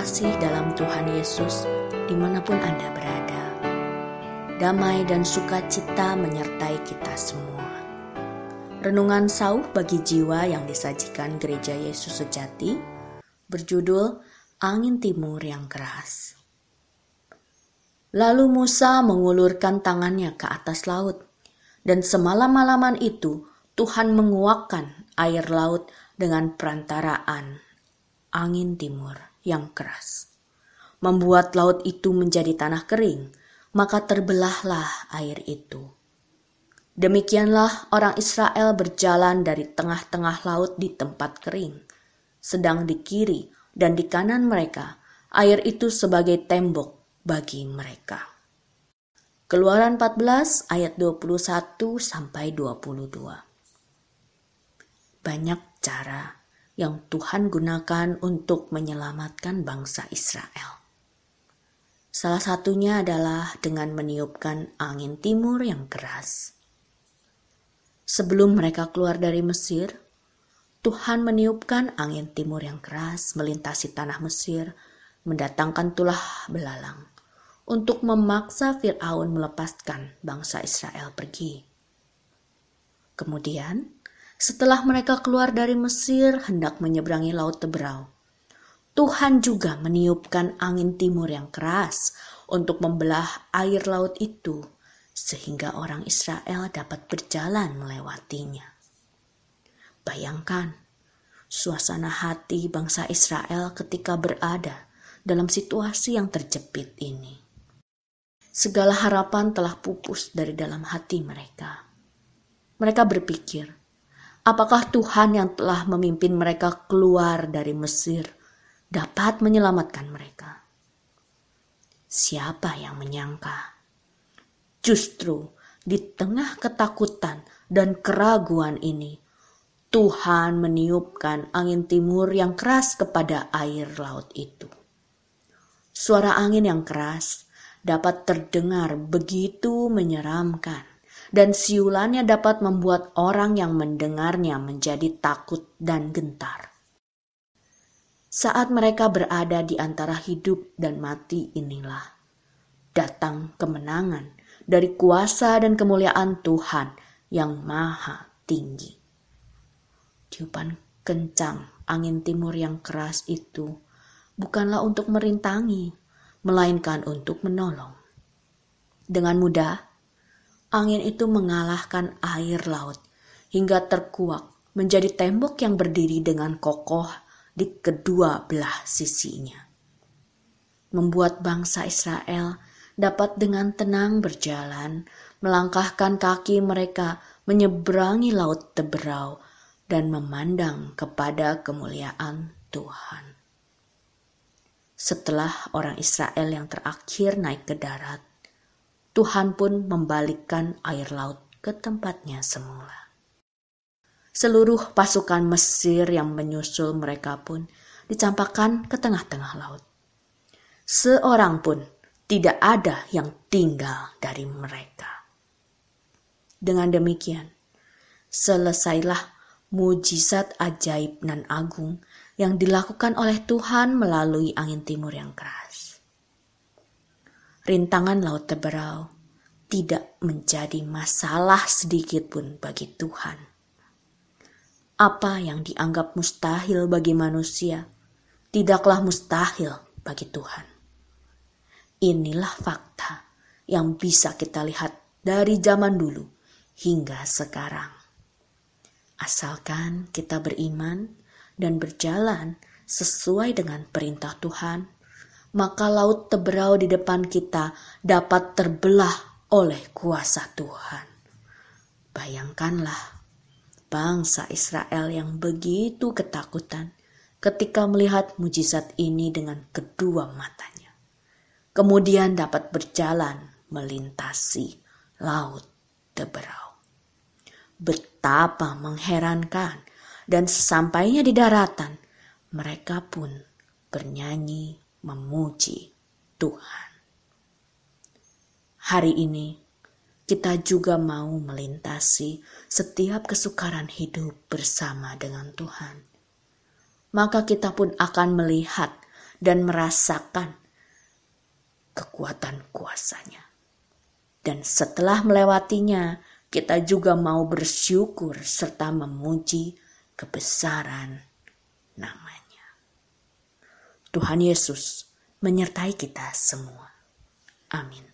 kasih dalam Tuhan Yesus, dimanapun Anda berada. Damai dan sukacita menyertai kita semua. Renungan sauh bagi jiwa yang disajikan Gereja Yesus Sejati berjudul Angin Timur yang Keras. Lalu Musa mengulurkan tangannya ke atas laut, dan semalam-malaman itu Tuhan menguakkan air laut dengan perantaraan angin timur yang keras, membuat laut itu menjadi tanah kering, maka terbelahlah air itu. Demikianlah orang Israel berjalan dari tengah-tengah laut di tempat kering, sedang di kiri dan di kanan mereka air itu sebagai tembok bagi mereka. Keluaran 14 ayat 21 sampai 22. Banyak cara yang Tuhan gunakan untuk menyelamatkan bangsa Israel. Salah satunya adalah dengan meniupkan angin timur yang keras. Sebelum mereka keluar dari Mesir, Tuhan meniupkan angin timur yang keras melintasi tanah Mesir, mendatangkan tulah belalang untuk memaksa Fir'aun melepaskan bangsa Israel pergi. Kemudian, setelah mereka keluar dari Mesir hendak menyeberangi Laut Teberau, Tuhan juga meniupkan angin timur yang keras untuk membelah air laut itu, sehingga orang Israel dapat berjalan melewatinya. Bayangkan suasana hati bangsa Israel ketika berada dalam situasi yang terjepit ini. Segala harapan telah pupus dari dalam hati mereka. Mereka berpikir, apakah Tuhan yang telah memimpin mereka keluar dari Mesir dapat menyelamatkan mereka? Siapa yang menyangka? Justru di tengah ketakutan dan keraguan ini, Tuhan meniupkan angin timur yang keras kepada air laut itu. Suara angin yang keras dapat terdengar begitu menyeramkan, dan siulannya dapat membuat orang yang mendengarnya menjadi takut dan gentar. Saat mereka berada di antara hidup dan mati inilah datang kemenangan dari kuasa dan kemuliaan Tuhan yang maha tinggi. Tiupan kencang angin timur yang keras itu bukanlah untuk merintangi, melainkan untuk menolong. Dengan mudah, angin itu mengalahkan air laut hingga terkuak menjadi tembok yang berdiri dengan kokoh di kedua belah sisinya. Membuat bangsa Israel dapat dengan tenang berjalan, melangkahkan kaki mereka menyeberangi Laut Teberau dan memandang kepada kemuliaan Tuhan. Setelah orang Israel yang terakhir naik ke darat, Tuhan pun membalikkan air laut ke tempatnya semula. Seluruh pasukan Mesir yang menyusul mereka pun dicampakkan ke tengah-tengah laut. Seorang pun tidak ada yang tinggal dari mereka. Dengan demikian, selesailah mujizat ajaib nan agung yang dilakukan oleh Tuhan melalui angin timur yang keras. Rintangan Laut Teberau tidak menjadi masalah sedikit pun bagi Tuhan. Apa yang dianggap mustahil bagi manusia, tidaklah mustahil bagi Tuhan. Inilah fakta yang bisa kita lihat dari zaman dulu hingga sekarang. Asalkan kita beriman dan berjalan sesuai dengan perintah Tuhan, maka Laut Teberau di depan kita dapat terbelah oleh kuasa Tuhan. Bayangkanlah bangsa Israel yang begitu ketakutan ketika melihat mujizat ini dengan kedua matanya. Kemudian dapat berjalan melintasi Laut Teberau. Betapa mengherankan, dan sesampainya di daratan, mereka pun bernyanyi memuji Tuhan. Hari ini kita juga mau melintasi setiap kesukaran hidup bersama dengan Tuhan. Maka kita pun akan melihat dan merasakan kekuatan kuasa-Nya. Dan setelah melewatinya, kita juga mau bersyukur serta memuji kebesaran nama-Nya. Tuhan Yesus menyertai kita semua. Amin.